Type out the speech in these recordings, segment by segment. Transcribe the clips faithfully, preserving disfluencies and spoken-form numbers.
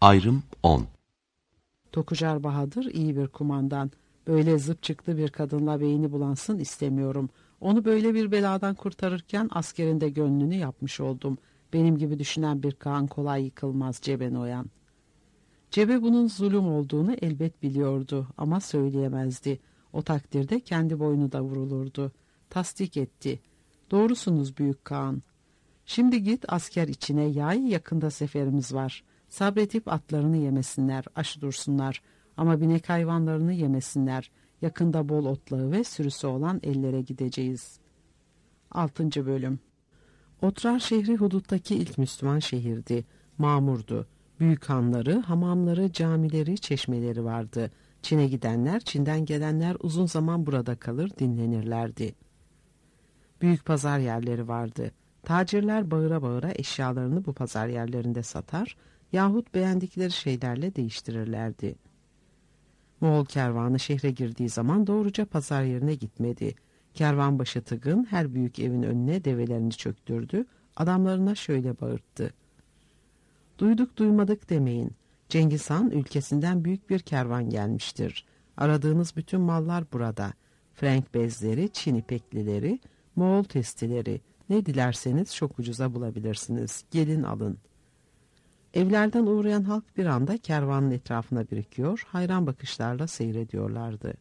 Ayrım on. Tokucar Bahadır iyi bir kumandan. Böyle zıp çıktı bir kadınla beyni bulansın istemiyorum. Onu böyle bir beladan kurtarırken askerin de gönlünü yapmış oldum. Benim gibi düşünen bir kağan kolay yıkılmaz Cebe Noyan. Cebe bunun zulüm olduğunu elbet biliyordu ama söyleyemezdi. O takdirde kendi boynu da vurulurdu. Tasdik etti. Doğrusunuz büyük kağan. Şimdi git asker içine yay, yakında seferimiz var. Sabretip atlarını yemesinler, aşı dursunlar. Ama binek hayvanlarını yemesinler. Yakında bol otlağı ve sürüsü olan ellere gideceğiz. Altıncı bölüm. Otrar şehri huduttaki ilk Müslüman şehirdi. Mamurdu. Büyük hanları, hamamları, camileri, çeşmeleri vardı. Çin'e gidenler, Çin'den gelenler uzun zaman burada kalır, dinlenirlerdi. Büyük pazar yerleri vardı. Tacirler bağıra bağıra eşyalarını bu pazar yerlerinde satar yahut beğendikleri şeylerle değiştirirlerdi. Moğol kervanı şehre girdiği zaman doğruca pazar yerine gitmedi. Kervanbaşı Tıgın her büyük evin önüne develerini çöktürdü, adamlarına şöyle bağırttı. Duyduk duymadık demeyin. Cengiz Han ülkesinden büyük bir kervan gelmiştir. Aradığınız bütün mallar burada. Frank bezleri, Çin ipeklileri, Moğol testileri, ne dilerseniz çok ucuza bulabilirsiniz. Gelin alın. Evlerden uğrayan halk bir anda kervanın etrafına birikiyor, hayran bakışlarla seyrediyorlardı.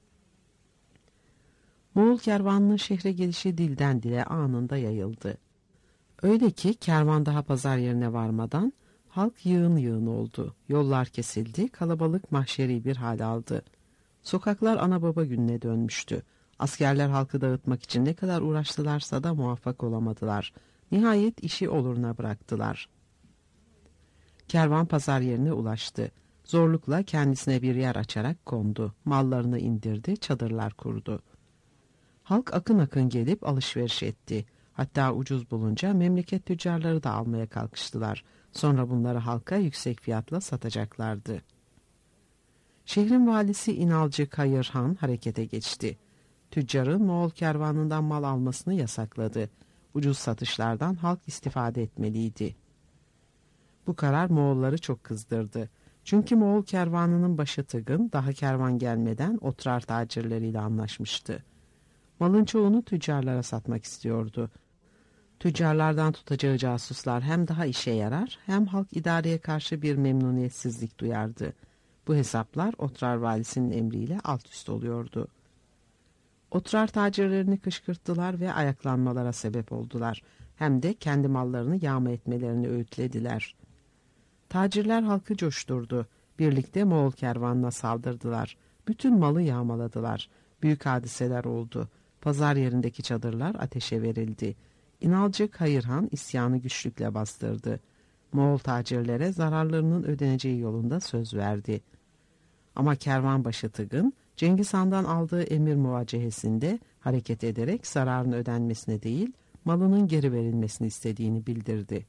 Moğol kervanının şehre gelişi dilden dile anında yayıldı. Öyle ki kervan daha pazar yerine varmadan halk yığın yığın oldu. Yollar kesildi, kalabalık mahşeri bir hal aldı. Sokaklar ana baba gününe dönmüştü. Askerler halkı dağıtmak için ne kadar uğraştılarsa da muvaffak olamadılar. Nihayet işi oluruna bıraktılar. Kervan pazar yerine ulaştı. Zorlukla kendisine bir yer açarak kondu. Mallarını indirdi, çadırlar kurdu. Halk akın akın gelip alışveriş etti. Hatta ucuz bulunca memleket tüccarları da almaya kalkıştılar. Sonra bunları halka yüksek fiyatla satacaklardı. Şehrin valisi İnalcı Kayır Han harekete geçti. Tüccarın Moğol kervanından mal almasını yasakladı. Ucuz satışlardan halk istifade etmeliydi. Bu karar Moğolları çok kızdırdı. Çünkü Moğol kervanının başı Tıgın daha kervan gelmeden Otrar tacirleriyle anlaşmıştı. Malın çoğunu tüccarlara satmak istiyordu. Tüccarlardan tutacağı casuslar hem daha işe yarar hem halk idareye karşı bir memnuniyetsizlik duyardı. Bu hesaplar Otrar valisinin emriyle alt üst oluyordu. Otrar tacirlerini kışkırttılar ve ayaklanmalara sebep oldular. Hem de kendi mallarını yağma etmelerini öğütlediler. Tacirler halkı coşturdu. Birlikte Moğol kervanına saldırdılar. Bütün malı yağmaladılar. Büyük hadiseler oldu. Pazar yerindeki çadırlar ateşe verildi. İnalcı Kayır Han isyanı güçlükle bastırdı. Moğol tacirlere zararlarının ödeneceği yolunda söz verdi. Ama kervanbaşı Tıgın, Cengiz Han'dan aldığı emir muvacehesinde hareket ederek zararın ödenmesine değil, malının geri verilmesini istediğini bildirdi.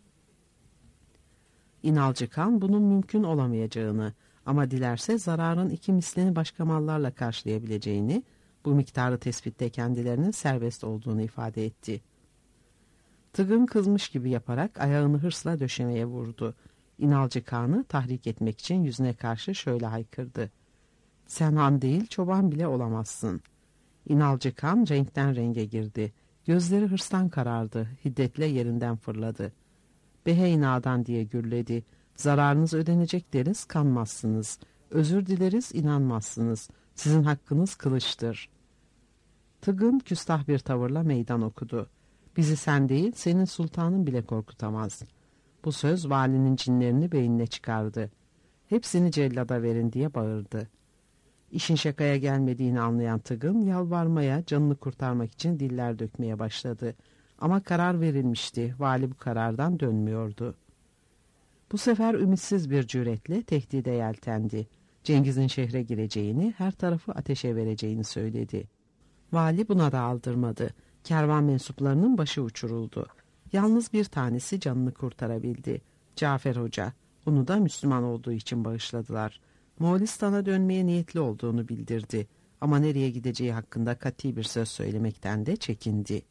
İnalcı Han bunun mümkün olamayacağını ama dilerse zararın iki mislini başka mallarla karşılayabileceğini, bu miktarı tespitte kendilerinin serbest olduğunu ifade etti. Tıgın kızmış gibi yaparak ayağını hırsla döşemeye vurdu. İnalcı Kağan'ı tahrik etmek için yüzüne karşı şöyle haykırdı. Sen han değil çoban bile olamazsın. İnalcı Kağan renkten renge girdi. Gözleri hırstan karardı. Hiddetle yerinden fırladı. Behey nadan diye gürledi. Zararınız ödenecek deriz kanmazsınız. Özür dileriz inanmazsınız. Sizin hakkınız kılıçtır. Tıgın küstah bir tavırla meydan okudu. Bizi sen değil senin sultanın bile korkutamaz. Bu söz valinin cinlerini beynine çıkardı. Hepsini cellada verin diye bağırdı. İşin şakaya gelmediğini anlayan Tıgın yalvarmaya, canını kurtarmak için diller dökmeye başladı. Ama karar verilmişti. Vali bu karardan dönmüyordu. Bu sefer ümitsiz bir cüretle tehdide yeltendi. Cengiz'in şehre gireceğini, her tarafı ateşe vereceğini söyledi. Vali buna da aldırmadı. Kervan mensuplarının başı uçuruldu. Yalnız bir tanesi canını kurtarabildi. Cafer Hoca. Onu da Müslüman olduğu için bağışladılar. Moğolistan'a dönmeye niyetli olduğunu bildirdi. Ama nereye gideceği hakkında kati bir söz söylemekten de çekindi.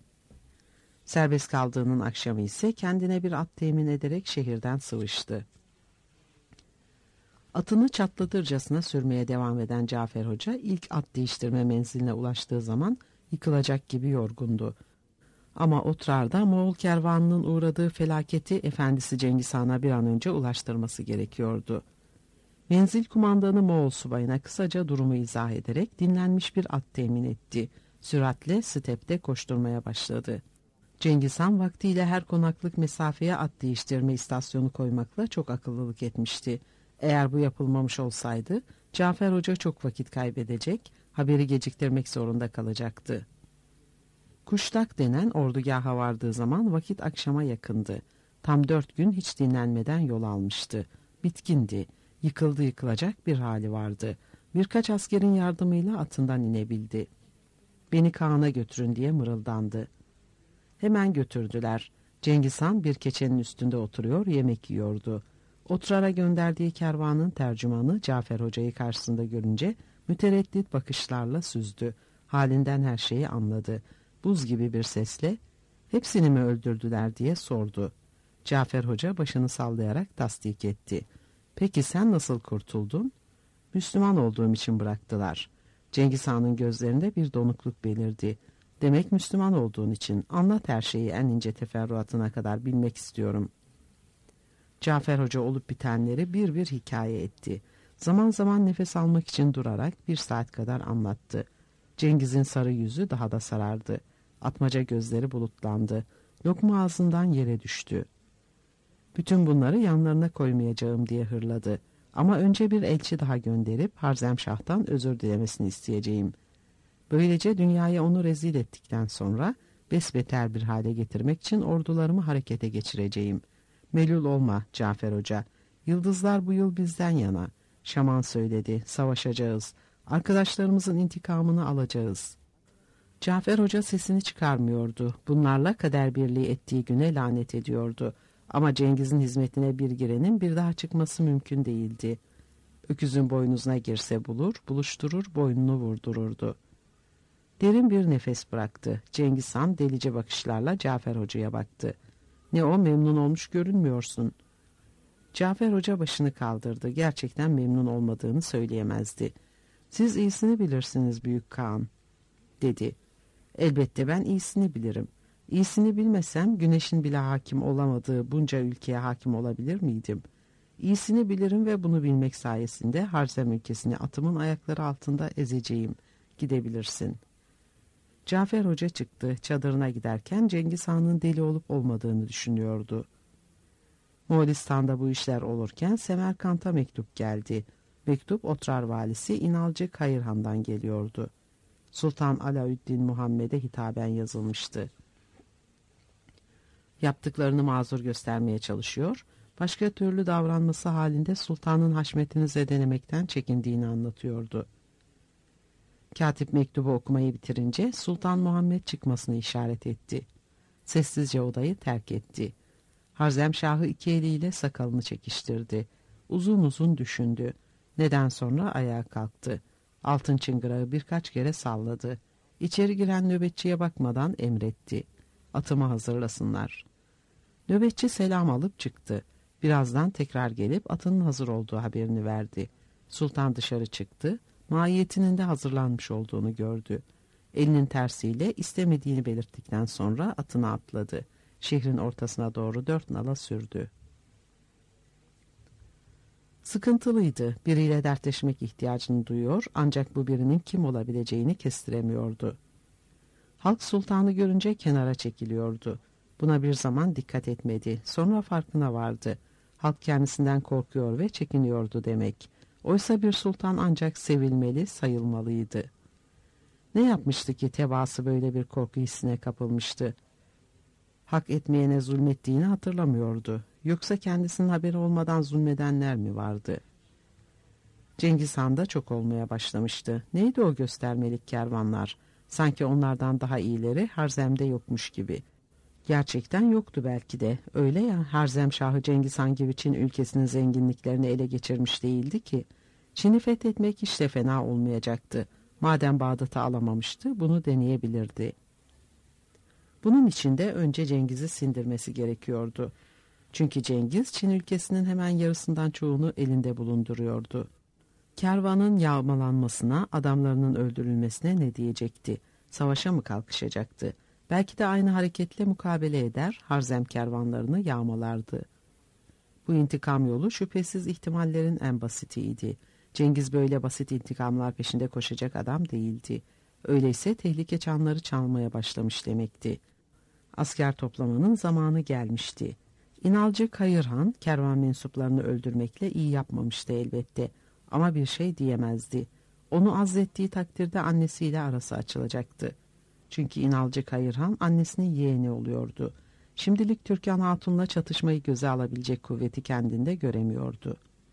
Serbest kaldığının akşamı ise kendine bir at temin ederek şehirden sıvıştı. Atını çatlatırcasına sürmeye devam eden Cafer Hoca ilk at değiştirme menziline ulaştığı zaman yıkılacak gibi yorgundu. Ama Otrar'da Moğol kervanının uğradığı felaketi efendisi Cengiz Han'a bir an önce ulaştırması gerekiyordu. Menzil kumandanı Moğol subayına kısaca durumu izah ederek dinlenmiş bir at temin etti. Süratle stepte koşturmaya başladı. Cengiz Han vaktiyle her konaklık mesafeye at değiştirme istasyonu koymakla çok akıllılık etmişti. Eğer bu yapılmamış olsaydı Cafer Hoca çok vakit kaybedecek, haberi geciktirmek zorunda kalacaktı. Kuştak denen ordugaha vardığı zaman vakit akşama yakındı. Tam dört gün hiç dinlenmeden yol almıştı. Bitkindi, yıkıldı yıkılacak bir hali vardı. Birkaç askerin yardımıyla atından inebildi. Beni Kaan'a götürün diye mırıldandı. Hemen götürdüler. Cengiz Han bir keçenin üstünde oturuyor, yemek yiyordu. Otrar'a gönderdiği kervanın tercümanı Cafer Hoca'yı karşısında görünce mütereddit bakışlarla süzdü. Halinden her şeyi anladı. Buz gibi bir sesle "Hepsini mi öldürdüler?" diye sordu. Cafer Hoca başını sallayarak tasdik etti. "Peki sen nasıl kurtuldun?" "Müslüman olduğum için bıraktılar." Cengiz Han'ın gözlerinde bir donukluk belirdi. "Demek Müslüman olduğun için. Anlat her şeyi en ince teferruatına kadar bilmek istiyorum." Cafer Hoca olup bitenleri bir bir hikaye etti. Zaman zaman nefes almak için durarak bir saat kadar anlattı. Cengiz'in sarı yüzü daha da sarardı. Atmaca gözleri bulutlandı. Lokma ağzından yere düştü. Bütün bunları yanlarına koymayacağım diye hırladı. Ama önce bir elçi daha gönderip Harzemşah'tan özür dilemesini isteyeceğim. Böylece dünyaya onu rezil ettikten sonra besbeter bir hale getirmek için ordularımı harekete geçireceğim. Melul olma Cafer Hoca. Yıldızlar bu yıl bizden yana. Şaman söyledi, savaşacağız. Arkadaşlarımızın intikamını alacağız. Cafer Hoca sesini çıkarmıyordu. Bunlarla kader birliği ettiği güne lanet ediyordu. Ama Cengiz'in hizmetine bir girenin bir daha çıkması mümkün değildi. Öküzün boynuzuna girse bulur, buluşturur, boynunu vurdururdu. Derin bir nefes bıraktı. Cengiz Han delice bakışlarla Cafer Hoca'ya baktı. "Ne o, memnun olmuş görünmüyorsun." Cafer Hoca başını kaldırdı. Gerçekten memnun olmadığını söyleyemezdi. "Siz iyisini bilirsiniz Büyük Kağan," dedi. "Elbette ben iyisini bilirim. İyisini bilmesem güneşin bile hakim olamadığı bunca ülkeye hakim olabilir miydim? İyisini bilirim ve bunu bilmek sayesinde Harzem ülkesini atımın ayakları altında ezeceğim. Gidebilirsin." Cafer Hoca çıktı. Çadırına giderken Cengiz Han'ın deli olup olmadığını düşünüyordu. Moğolistan'da bu işler olurken Semerkant'a mektup geldi. Mektup Otrar valisi İnalcı Kayırhan'dan geliyordu. Sultan Alaüddin Muhammed'e hitaben yazılmıştı. Yaptıklarını mazur göstermeye çalışıyor, başka türlü davranması halinde sultanın haşmetini zedelemekten çekindiğini anlatıyordu. Katip mektubu okumayı bitirince Sultan Muhammed çıkmasını işaret etti. Sessizce odayı terk etti. Harzemşah'ı iki eliyle sakalını çekiştirdi. Uzun uzun düşündü. Neden sonra ayağa kalktı. Altın çıngırağı birkaç kere salladı. İçeri giren nöbetçiye bakmadan emretti. "Atımı hazırlasınlar." Nöbetçi selam alıp çıktı. Birazdan tekrar gelip atının hazır olduğu haberini verdi. Sultan dışarı çıktı. Mahiyetinin de hazırlanmış olduğunu gördü. Elinin tersiyle istemediğini belirttikten sonra atına atladı. Şehrin ortasına doğru dört nala sürdü. Sıkıntılıydı. Biriyle dertleşmek ihtiyacını duyuyor, ancak bu birinin kim olabileceğini kestiremiyordu. Halk sultanı görünce kenara çekiliyordu. Buna bir zaman dikkat etmedi. Sonra farkına vardı. Halk kendisinden korkuyor ve çekiniyordu demek. Oysa bir sultan ancak sevilmeli, sayılmalıydı. Ne yapmıştı ki tebaası böyle bir korku hissine kapılmıştı? Hak etmeyene zulmettiğini hatırlamıyordu. Yoksa kendisinin haberi olmadan zulmedenler mi vardı? Cengiz Han da çok olmaya başlamıştı. Neydi o göstermelik kervanlar? Sanki onlardan daha iyileri Harzem'de yokmuş gibi. Gerçekten yoktu belki de. Öyle ya, Harzemşahı Cengiz Han gibi Çin ülkesinin zenginliklerini ele geçirmiş değildi ki. Çin'i fethetmek hiç de fena olmayacaktı. Madem Bağdat'ı alamamıştı, bunu deneyebilirdi. Bunun için de önce Cengiz'i sindirmesi gerekiyordu. Çünkü Cengiz Çin ülkesinin hemen yarısından çoğunu elinde bulunduruyordu. Kervanın yağmalanmasına, adamlarının öldürülmesine ne diyecekti? Savaşa mı kalkışacaktı? Belki de aynı hareketle mukabele eder, Harzem kervanlarını yağmalardı. Bu intikam yolu şüphesiz ihtimallerin en basitiydi. Cengiz böyle basit intikamlar peşinde koşacak adam değildi. Öyleyse tehlike çanları çalmaya başlamış demekti. Asker toplamanın zamanı gelmişti. İnalcı Kayırhan kervan mensuplarını öldürmekle iyi yapmamıştı elbette. Ama bir şey diyemezdi. Onu azlettiği takdirde annesiyle arası açılacaktı. Çünkü İnalcı Kayırhan annesinin yeğeni oluyordu. Şimdilik Türkan Hatun'la çatışmayı göze alabilecek kuvveti kendinde göremiyordu.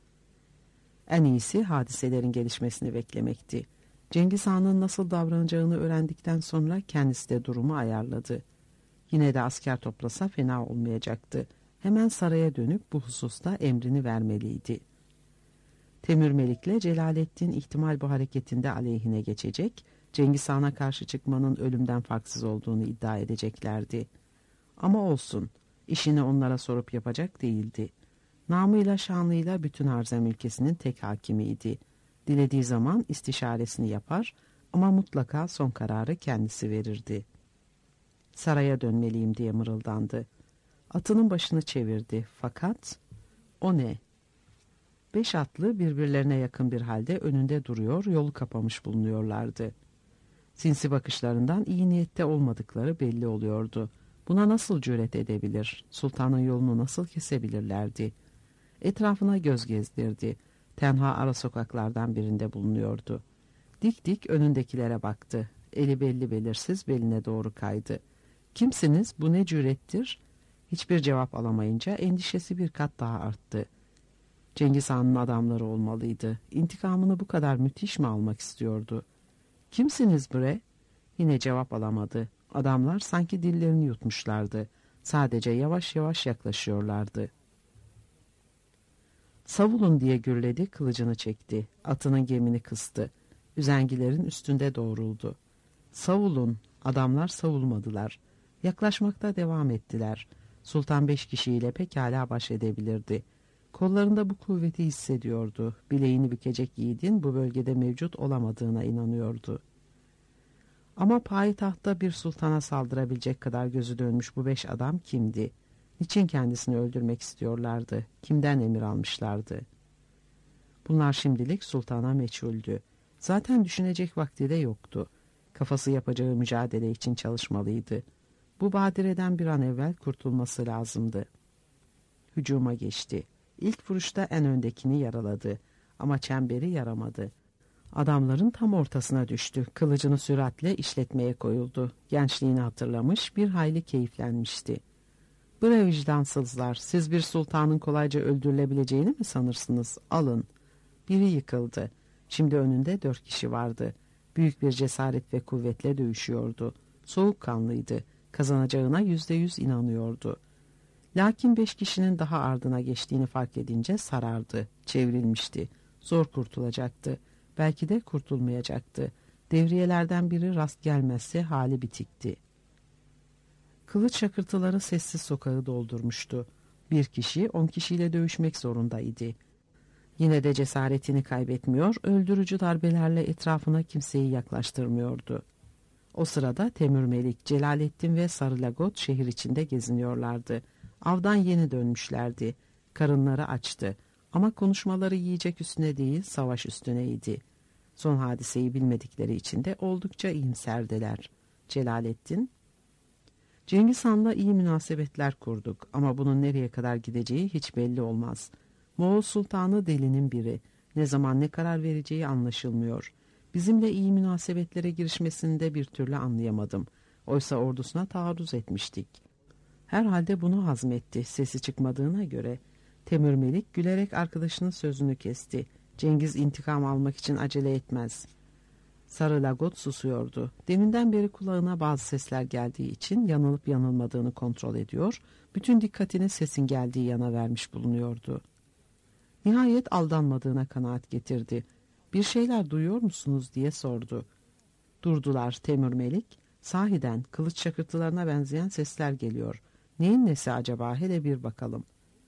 En iyisi hadiselerin gelişmesini beklemekti. Cengiz Han'ın nasıl davranacağını öğrendikten sonra kendisi de durumu ayarladı. Yine de asker toplasa fena olmayacaktı. Hemen saraya dönüp bu hususta emrini vermeliydi. Temür Melik'le Celalettin ihtimal bu hareketinde aleyhine geçecek, Cengiz Han'a karşı çıkmanın ölümden farksız olduğunu iddia edeceklerdi. Ama olsun, işini onlara sorup yapacak değildi. Namıyla şanlıyla bütün Harzem ülkesinin tek hakimiydi. Dilediği zaman istişaresini yapar ama mutlaka son kararı kendisi verirdi. Saraya dönmeliyim diye mırıldandı. Atının başını çevirdi fakat o ne? Beş atlı birbirlerine yakın bir halde önünde duruyor, yolu kapamış bulunuyorlardı. Sinsi bakışlarından iyi niyette olmadıkları belli oluyordu. Buna nasıl cüret edebilir? Sultanın yolunu nasıl kesebilirlerdi? Etrafına göz gezdirdi. Tenha ara sokaklardan birinde bulunuyordu. Dik dik önündekilere baktı. Eli belli belirsiz beline doğru kaydı. Kimsiniz? Bu ne cürettir? Hiçbir cevap alamayınca endişesi bir kat daha arttı. Cengiz Han'ın adamları olmalıydı. İntikamını bu kadar müthiş mi almak istiyordu? Kimsiniz bre? Yine cevap alamadı. Adamlar sanki dillerini yutmuşlardı. Sadece yavaş yavaş yaklaşıyorlardı. Savulun diye gürledi, kılıcını çekti. Atının gemini kıstı. Üzengilerin üstünde doğruldu. Savulun, adamlar savulmadılar. Yaklaşmakta devam ettiler. Sultan beş kişiyle pekala baş edebilirdi. Kollarında bu kuvveti hissediyordu. Bileğini bükecek yiğidin bu bölgede mevcut olamadığına inanıyordu. Ama payitahtta bir sultana saldırabilecek kadar gözü dönmüş bu beş adam kimdi? Niçin kendisini öldürmek istiyorlardı? Kimden emir almışlardı? Bunlar şimdilik sultana meçhuldü. Zaten düşünecek vakti de yoktu. Kafası yapacağı mücadele için çalışmalıydı. Bu badireden bir an evvel kurtulması lazımdı. Hücuma geçti. İlk vuruşta en öndekini yaraladı. Ama çemberi yaramadı. Adamların tam ortasına düştü. Kılıcını süratle işletmeye koyuldu. Gençliğini hatırlamış, bir hayli keyiflenmişti. Bre vicdansızlar, siz bir sultanın kolayca öldürülebileceğini mi sanırsınız? Alın. Biri yıkıldı. Şimdi önünde dört kişi vardı. Büyük bir cesaret ve kuvvetle dövüşüyordu. Soğukkanlıydı. Kazanacağına yüzde yüz inanıyordu. Lakin beş kişinin daha ardına geçtiğini fark edince sarardı. Çevrilmişti. Zor kurtulacaktı. Belki de kurtulmayacaktı. Devriyelerden biri rast gelmezse hali bitikti. Kılıç şakırtıları sessiz sokağı doldurmuştu. Bir kişi on kişiyle dövüşmek zorundaydı. Yine de cesaretini kaybetmiyor, öldürücü darbelerle etrafına kimseyi yaklaştırmıyordu. O sırada Temür Melik, Celalettin ve Sarı Lagot şehir içinde geziniyorlardı. Avdan yeni dönmüşlerdi. Karınları açtı. Ama konuşmaları yiyecek üstüne değil, savaş üstüneydi. Son hadiseyi bilmedikleri için de oldukça iyimserdiler. Celalettin, Cengiz Han'la iyi münasebetler kurduk ama bunun nereye kadar gideceği hiç belli olmaz. Moğol Sultanı delinin biri. Ne zaman ne karar vereceği anlaşılmıyor. Bizimle iyi münasebetlere girişmesini de bir türlü anlayamadım. Oysa ordusuna taarruz etmiştik. Herhalde bunu hazmetti, sesi çıkmadığına göre. Temür Melik gülerek arkadaşının sözünü kesti. Cengiz intikam almak için acele etmez. Sarı Lagot susuyordu. Deminden beri kulağına bazı sesler geldiği için yanılıp yanılmadığını kontrol ediyor, bütün dikkatini sesin geldiği yana vermiş bulunuyordu. Nihayet aldanmadığına kanaat getirdi. Bir şeyler duyuyor musunuz diye sordu. Durdular. Temür Melik, sahiden kılıç şakırtılarına benzeyen sesler geliyor. Neyin nesi acaba, hele bir bakalım.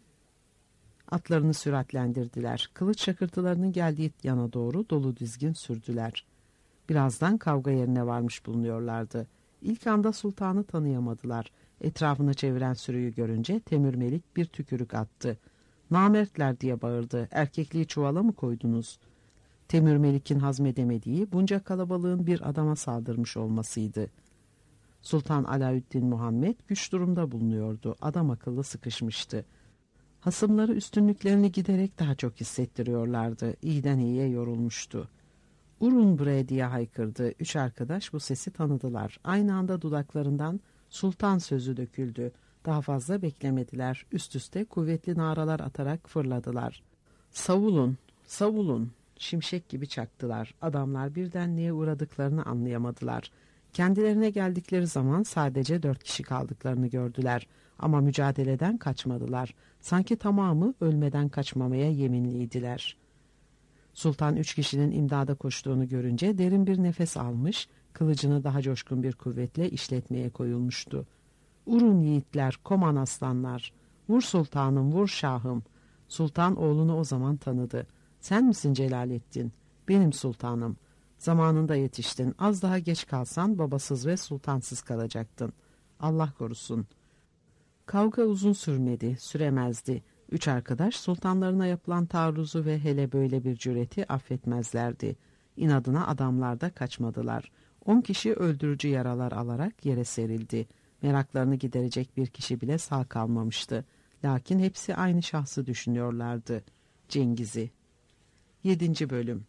Atlarını süratlendirdiler. Kılıç şakırtılarının geldiği yana doğru dolu dizgin sürdüler. Birazdan kavga yerine varmış bulunuyorlardı. İlk anda sultanı tanıyamadılar. Etrafını çeviren sürüyü görünce Temür Melik bir tükürük attı. "Namertler!" diye bağırdı. "Erkekliği çuvala mı koydunuz?" Temür Melik'in hazmedemediği bunca kalabalığın bir adama saldırmış olmasıydı. Sultan Alaüddin Muhammed güç durumda bulunuyordu. Adam akıllı sıkışmıştı. Hasımları üstünlüklerini giderek daha çok hissettiriyorlardı. İyiden iyiye yorulmuştu. "Urun bre!" diye haykırdı. Üç arkadaş bu sesi tanıdılar. Aynı anda dudaklarından sultan sözü döküldü. Daha fazla beklemediler. Üst üste kuvvetli naralar atarak fırladılar. "Savulun! Savulun!" Şimşek gibi çaktılar. Adamlar birden neye uğradıklarını anlayamadılar. Kendilerine geldikleri zaman sadece dört kişi kaldıklarını gördüler. Ama mücadeleden kaçmadılar. Sanki tamamı ölmeden kaçmamaya yeminliydiler. Sultan üç kişinin imdada koştuğunu görünce derin bir nefes almış, kılıcını daha coşkun bir kuvvetle işletmeye koyulmuştu. "Urun yiğitler, koman aslanlar! Vur sultanım, vur şahım!" Sultan oğlunu o zaman tanıdı. "Sen misin Celalettin?" "Benim sultanım. Zamanında yetiştin. Az daha geç kalsan babasız ve sultansız kalacaktın. Allah korusun." Kavga uzun sürmedi, süremezdi. Üç arkadaş sultanlarına yapılan taarruzu ve hele böyle bir cüreti affetmezlerdi. İnadına adamlar da kaçmadılar. On kişi öldürücü yaralar alarak yere serildi. Meraklarını giderecek bir kişi bile sağ kalmamıştı. Lakin hepsi aynı şahsı düşünüyorlardı. Cengiz'i. Yedinci Bölüm.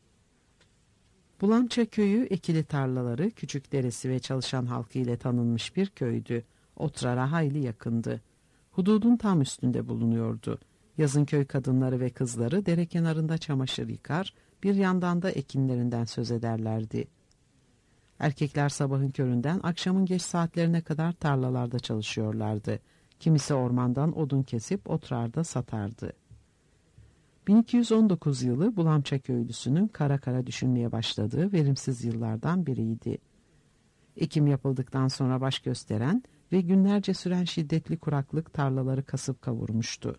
Bulamça köyü ekili tarlaları, küçük deresi ve çalışan halkı ile tanınmış bir köydü. Otrar'a hayli yakındı. Hududun tam üstünde bulunuyordu. Yazın köy kadınları ve kızları dere kenarında çamaşır yıkar, bir yandan da ekinlerinden söz ederlerdi. Erkekler sabahın köründen akşamın geç saatlerine kadar tarlalarda çalışıyorlardı. Kimisi ormandan odun kesip Otrar'da satardı. bin iki yüz on dokuz yılı Bulamça köylüsünün kara kara düşünmeye başladığı verimsiz yıllardan biriydi. Ekim yapıldıktan sonra baş gösteren ve günlerce süren şiddetli kuraklık tarlaları kasıp kavurmuştu.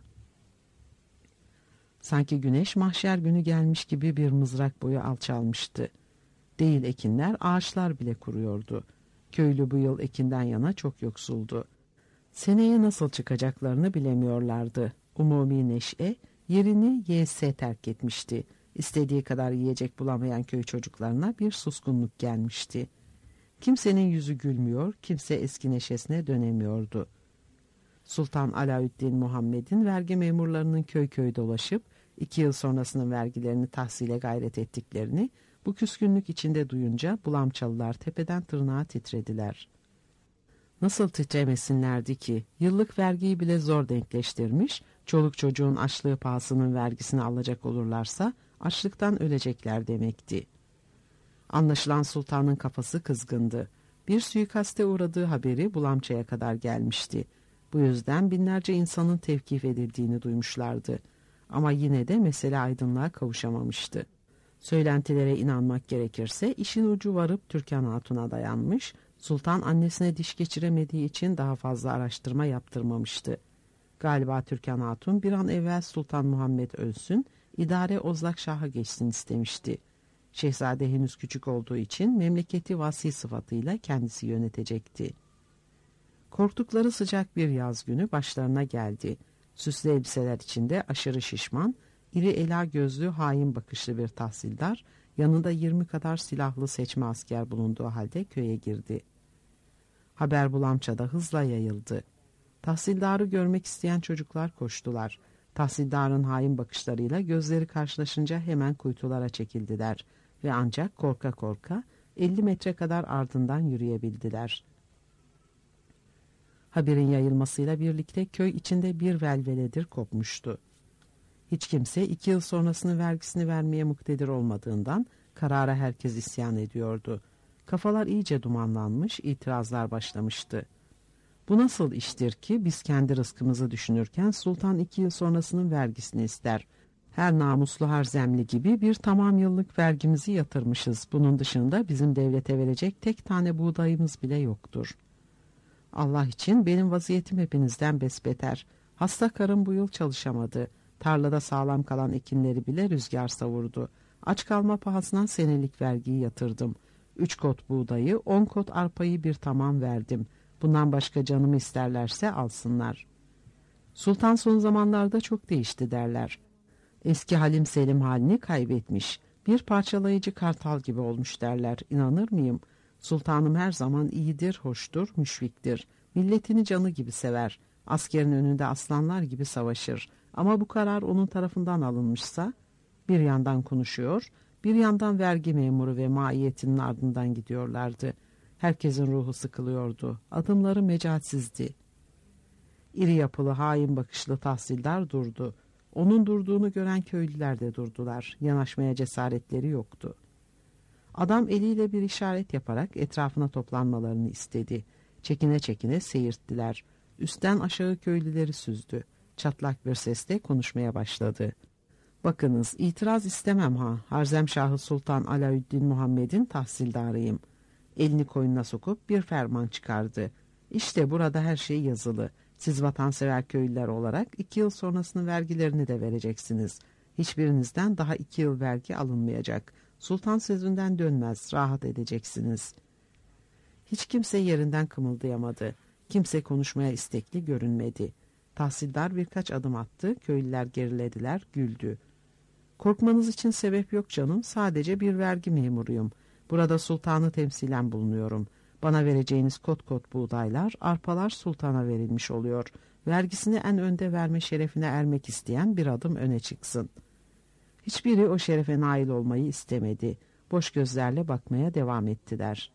Sanki güneş mahşer günü gelmiş gibi bir mızrak boyu alçalmıştı. Değil ekinler, ağaçlar bile kuruyordu. Köylü bu yıl ekinden yana çok yoksuldu. Seneye nasıl çıkacaklarını bilemiyorlardı. Umumi neşe yerini yese terk etmişti. İstediği kadar yiyecek bulamayan köy çocuklarına bir suskunluk gelmişti. Kimsenin yüzü gülmüyor, kimse eski neşesine dönemiyordu. Sultan Alaüddin Muhammed'in vergi memurlarının köy köy dolaşıp iki yıl sonrasının vergilerini tahsile gayret ettiklerini bu küskünlük içinde duyunca Bulamçalılar tepeden tırnağa titrediler. Nasıl titremesinlerdi ki? Yıllık vergiyi bile zor denkleştirmiş, çoluk çocuğun açlığı pahasının vergisini alacak olurlarsa açlıktan ölecekler demekti. Anlaşılan sultanın kafası kızgındı. Bir suikaste uğradığı haberi Bulamça'ya kadar gelmişti. Bu yüzden binlerce insanın tevkif edildiğini duymuşlardı. Ama yine de mesele aydınlığa kavuşamamıştı. Söylentilere inanmak gerekirse işin ucu varıp Türkan Hatun'a dayanmış, sultan annesine diş geçiremediği için daha fazla araştırma yaptırmamıştı. Galiba Türkan Hatun bir an evvel Sultan Muhammed ölsün, idare Ozlak Şah'a geçsin istemişti. Şehzade henüz küçük olduğu için memleketi vasi sıfatıyla kendisi yönetecekti. Korktukları sıcak bir yaz günü başlarına geldi. Süslü elbiseler içinde aşırı şişman, iri ela gözlü hain bakışlı bir tahsildar, yanında yirmi kadar silahlı seçme asker bulunduğu halde köye girdi. Haber Bulamça'da hızla yayıldı. Tahsildarı görmek isteyen çocuklar koştular. Tahsildarın hain bakışlarıyla gözleri karşılaşınca hemen kuytulara çekildiler ve ancak korka korka elli metre kadar ardından yürüyebildiler. Haberin yayılmasıyla birlikte köy içinde bir velveledir kopmuştu. Hiç kimse iki yıl sonrasının vergisini vermeye muktedir olmadığından karara herkes isyan ediyordu. Kafalar iyice dumanlanmış, itirazlar başlamıştı. Bu nasıl iştir ki biz kendi rızkımızı düşünürken sultan iki yıl sonrasının vergisini ister. Her namuslu harzemli gibi bir tamam yıllık vergimizi yatırmışız. Bunun dışında bizim devlete verecek tek tane buğdayımız bile yoktur. Allah için benim vaziyetim hepinizden besbeter. Hasta karım bu yıl çalışamadı. Tarlada sağlam kalan ekinleri bile rüzgar savurdu. Aç kalma pahasına senelik vergiyi yatırdım. Üç kot buğdayı, on kot arpayı bir tamam verdim. Bundan başka canımı isterlerse alsınlar. Sultan son zamanlarda çok değişti derler. Eski Halim Selim halini kaybetmiş. Bir parçalayıcı kartal gibi olmuş derler. İnanır mıyım? Sultanım her zaman iyidir, hoştur, müşfiktir. Milletini canı gibi sever. Askerin önünde aslanlar gibi savaşır. Ama bu karar onun tarafından alınmışsa, bir yandan konuşuyor, bir yandan vergi memuru ve maiyetinin ardından gidiyorlardı. Herkesin ruhu sıkılıyordu. Adımları mecatsizdi. İri yapılı, hain bakışlı tahsildar durdu. Onun durduğunu gören köylüler de durdular. Yanaşmaya cesaretleri yoktu. Adam eliyle bir işaret yaparak etrafına toplanmalarını istedi. Çekine çekine seyirttiler. Üstten aşağı köylüleri süzdü. Çatlak bir sesle konuşmaya başladı. Bakınız, itiraz istemem ha. Harzemşahı Sultan Alaüddin Muhammed'in tahsildarıyım. Elini koynuna sokup bir ferman çıkardı. İşte burada her şey yazılı. Siz vatansever köylüler olarak iki yıl sonrasının vergilerini de vereceksiniz. Hiçbirinizden daha iki yıl vergi alınmayacak. Sultan sözünden dönmez, rahat edeceksiniz. Hiç kimse yerinden kımıldayamadı. Kimse konuşmaya istekli görünmedi. Tahsildar birkaç adım attı, köylüler gerilediler, güldü. Korkmanız için sebep yok canım, sadece bir vergi memuruyum. Burada sultanı temsilen bulunuyorum. Bana vereceğiniz kot kot buğdaylar, arpalar sultana verilmiş oluyor. Vergisini en önde verme şerefine ermek isteyen bir adım öne çıksın. Hiçbiri o şerefe nail olmayı istemedi. Boş gözlerle bakmaya devam ettiler.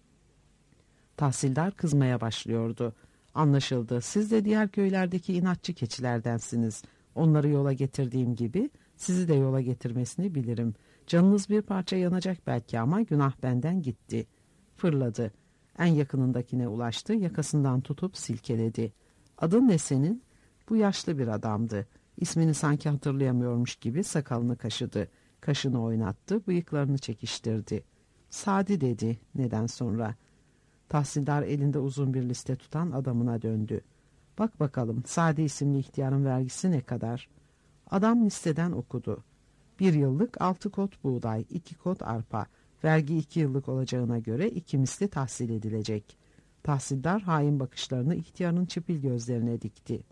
Tahsildar kızmaya başlıyordu. Anlaşıldı, siz de diğer köylerdeki inatçı keçilerdensiniz. Onları yola getirdiğim gibi sizi de yola getirmesini bilirim. Canınız bir parça yanacak belki ama günah benden gitti. Fırladı. En yakınındakine ulaştı, yakasından tutup silkeledi. Adın ne senin? Bu yaşlı bir adamdı. İsmini sanki hatırlayamıyormuş gibi sakalını kaşıdı. Kaşını oynattı, bıyıklarını çekiştirdi. Sadi dedi, neden sonra. Tahsildar elinde uzun bir liste tutan adamına döndü. Bak bakalım, Sadi isimli ihtiyarın vergisi ne kadar? Adam listeden okudu. Bir yıllık altı kot buğday, iki kot arpa. Vergi iki yıllık olacağına göre iki misli tahsil edilecek. Tahsildar hain bakışlarını ihtiyarın çipil gözlerine dikti.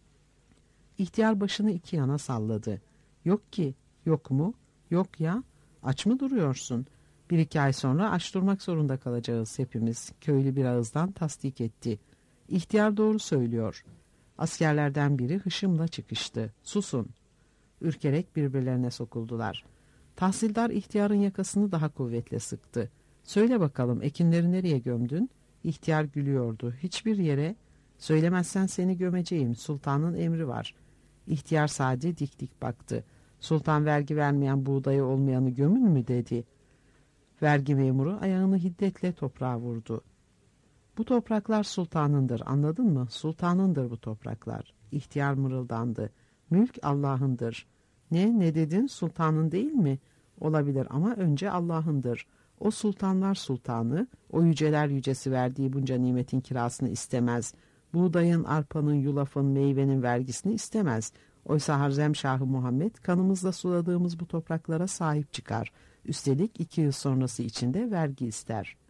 İhtiyar başını iki yana salladı. Yok ki, yok mu? Yok ya, aç mı duruyorsun? Bir iki ay sonra aç durmak zorunda kalacağız hepimiz. Köylü bir ağızdan tasdik etti. İhtiyar doğru söylüyor. Askerlerden biri hışımla çıkıştı. Susun. Ürkerek birbirlerine sokuldular. Tahsildar ihtiyarın yakasını daha kuvvetle sıktı. Söyle bakalım, ekinleri nereye gömdün? İhtiyar gülüyordu. Hiçbir yere. Söylemezsen seni gömeceğim. Sultanın emri var. İhtiyar Sadi dik dik baktı. Sultan vergi vermeyen buğdayı olmayanı gömün mü dedi. Vergi memuru ayağını hiddetle toprağa vurdu. Bu topraklar sultanındır, anladın mı? Sultanındır bu topraklar. İhtiyar mırıldandı. Mülk Allah'ındır. Ne, ne dedin? Sultanın değil mi? Olabilir ama önce Allah'ındır. O sultanlar sultanı, o yüceler yücesi verdiği bunca nimetin kirasını istemez. Buğdayın, arpanın, yulafın, meyvenin vergisini istemez. Oysa Harzemşahı Muhammed kanımızla suladığımız bu topraklara sahip çıkar. Üstelik iki yıl sonrası içinde vergi ister.''